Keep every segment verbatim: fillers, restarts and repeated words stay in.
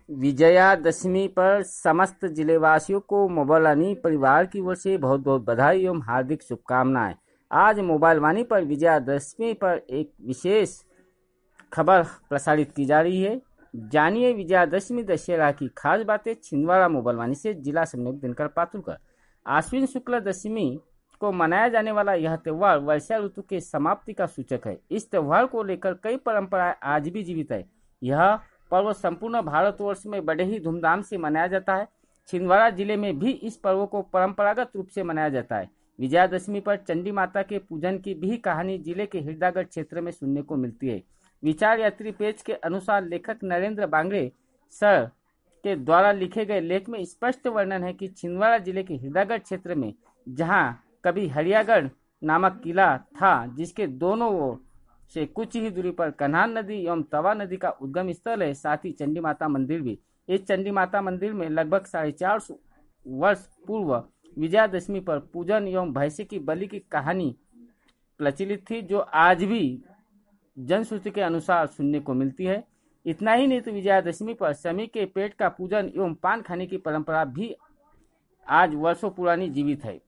विजयादशमी पर समस्त जिलेवासियों को मोबाइल वाणी परिवार की ओर से बहुत बहुत बधाई एवं हार्दिक शुभकामनाएं। आज मोबाइल वाणी पर विजयादशमी पर एक विशेष खबर प्रसारित की जा रही है। जानिए विजयादशमी दशहरा की खास बातें। छिंदवाड़ा मोबाइल वाणी से जिला समन्वयक दिनकर पातुलकर। आश्विन शुक्ल दशमी को मनाया जाने वाला यह त्यौहार वर्षा ऋतु के समाप्ति का सूचक है। इस त्यौहार को लेकर कई परंपराएं आज भी जीवित है। यह पर्व संपूर्ण भारतवर्ष में बड़े ही धूमधाम से मनाया जाता है। छिंदवाड़ा जिले में भी इस पर्व को परंपरागत रूप से मनाया जाता है। विजयादशमी पर चंडी माता के पूजन की भी कहानी जिले के हृदयगढ़ क्षेत्र में सुनने को मिलती है। विचार यात्री पेज के अनुसार लेखक नरेंद्र बांगड़े सर के द्वारा लिखे गए लेख में स्पष्ट वर्णन है कि छिंदवाड़ा जिले के हृदयगढ़ क्षेत्र में जहां कभी हरियागढ़ नामक किला था, जिसके दोनों ओर से कुछ ही दूरी पर कन्हान नदी एवं तवा नदी का उद्गम स्थल है। साथ ही चंडी माता मंदिर भी। इस चंडी माता मंदिर में लगभग साढ़े चार सौ वर्ष पूर्व विजयादशमी पर पूजन एवं भैंसे की बलि की कहानी प्रचलित थी, जो आज भी जनश्रुति के अनुसार सुनने को मिलती है। इतना ही नहीं तो विजयादशमी पर शमी के पेट का पूजन एवं पान खाने की परंपरा भी आज वर्षों पुरानी जीवित है।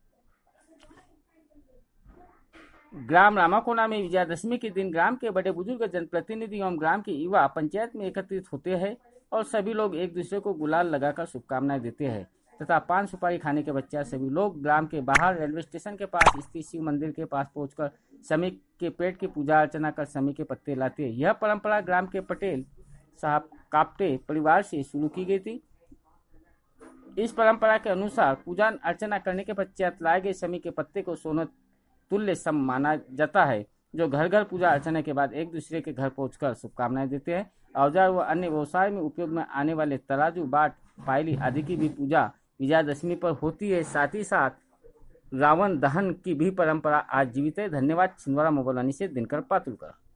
ग्राम रामाकोना में विजयादशमी के दिन ग्राम के बड़े बुजुर्ग, जनप्रतिनिधि एवं ग्राम के युवा पंचायत में एकत्रित होते हैं और सभी लोग एक दूसरे को गुलाल लगाकर शुभकामनाएं देते हैं तथा पान सुपारी खाने के बच्चा सभी लोग ग्राम के बाहर रेलवे स्टेशन के पास स्थित शिव मंदिर के पास पहुंचकर शमी के पेट की पूजा अर्चना कर शमी के पत्ते लाते हैं। यह परंपरा ग्राम के पटेल साहब कापटे परिवार से शुरू की गई थी। इस परंपरा के अनुसार पूजा अर्चना करने के पश्चात लाए गए शमी के पत्ते को सोने तुल्य सम माना जाता है, जो घर घर पूजा अर्चना के बाद एक दूसरे के घर पहुंचकर शुभकामनाएं देते हैं। औजार व अन्य व्यवसाय में उपयोग में आने वाले तराजू, बाट, पायली आदि की भी पूजा विजयादशमी पर होती है। साथ ही साथ रावण दहन की भी परंपरा आज जीवित है। धन्यवाद। छिंदवाड़ा मोबाइल वाणी से दिनकर पातुलकर।